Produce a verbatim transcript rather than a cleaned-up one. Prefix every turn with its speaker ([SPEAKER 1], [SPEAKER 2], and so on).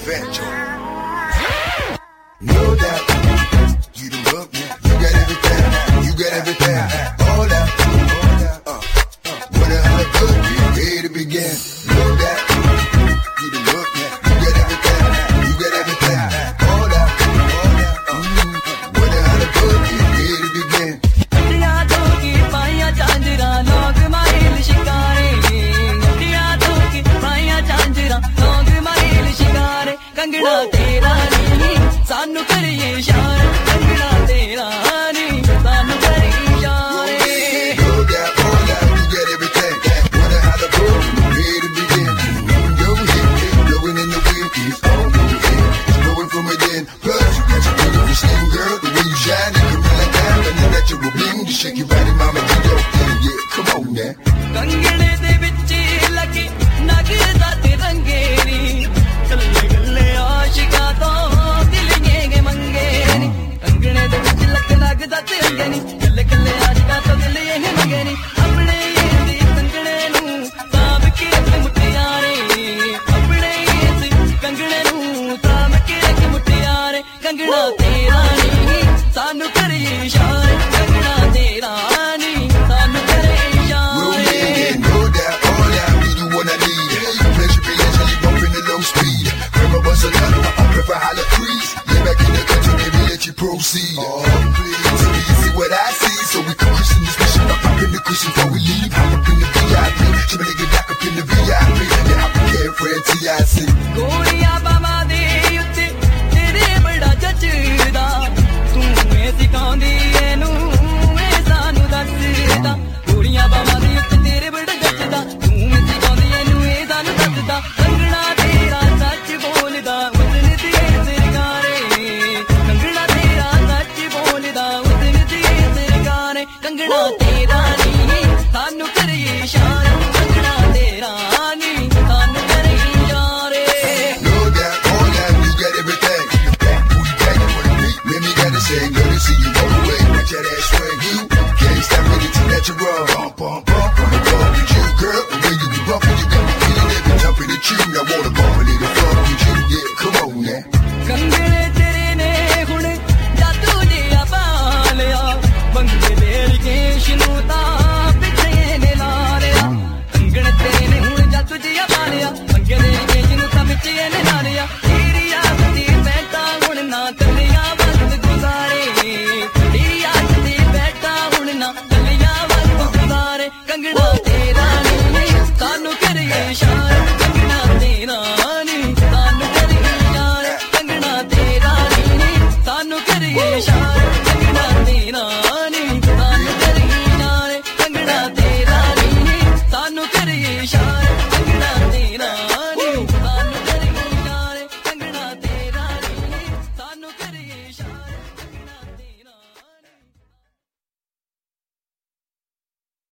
[SPEAKER 1] Fat Joe. No doubt, you the look, you got everything, you got everything, all that, uh, uh, what the hell good, you ready to begin. No doubt, you the look, you got everything, you got everything, all that, all that, uh, what the hell good, you ready to begin.
[SPEAKER 2] Kangana तेरा नहीं सानू करे इशारा कंगना तेरा नहीं सानू करे इशारे
[SPEAKER 1] No doubt, all that, you got everything. Wanna how the boy, ready to begin. Moving your hip, blowing in the wind, it's all over here. It's blowing from within. Plus, you got your beautiful skin, girl. The way you shine, you can really down. And the natural bling, you shake your body, mama, do your thing. Yeah, come on now.
[SPEAKER 2] कंगने दे विच लगे नगदा ते रंगेरी कल्ले कल्ले आशिका तो दिल ये मंगे नी कंगने दे विच लग लगदा ते रंगेनी कल्ले कल्ले आशिका तो दिल ये मंगे नी अपने ये दी कंगने नू ताब के रख मुटियारे अपने ये दी कंगने नू ताब के रख मुटियारे कंगना तेरा नहीं सानू करे इशारे कंगना तेरा नहीं सानू करे इशारे
[SPEAKER 1] No doubt, all that, we do what I need. Pleasure, pleasure, you bumping at low speed. Grab a bus of love, I prefer hollow trees. Lay back in the country, baby, let you proceed. Oh, please, so you see what I see. So we can cushion this mission, up up in the cushion before we leave. Hop up in the V I P, she make it dock up in the V I P. Yeah, I'm carefree T I C.
[SPEAKER 2] गोरिया बाबा दे उत्ते तेरे बड़ा जचदा तू मैं सिखांदी Inu मैं सानू दसदा गोरिया बाबा दे उत्ते तेरे बड़ा जचदा तू मैं सिखांदी एनू मैं सानू दसदा कंगना तेरा सच बोलदा उतन दिए सरकारे कंगना तेरा सच बोलदा उतन दिए सरकारे कंगना तेरा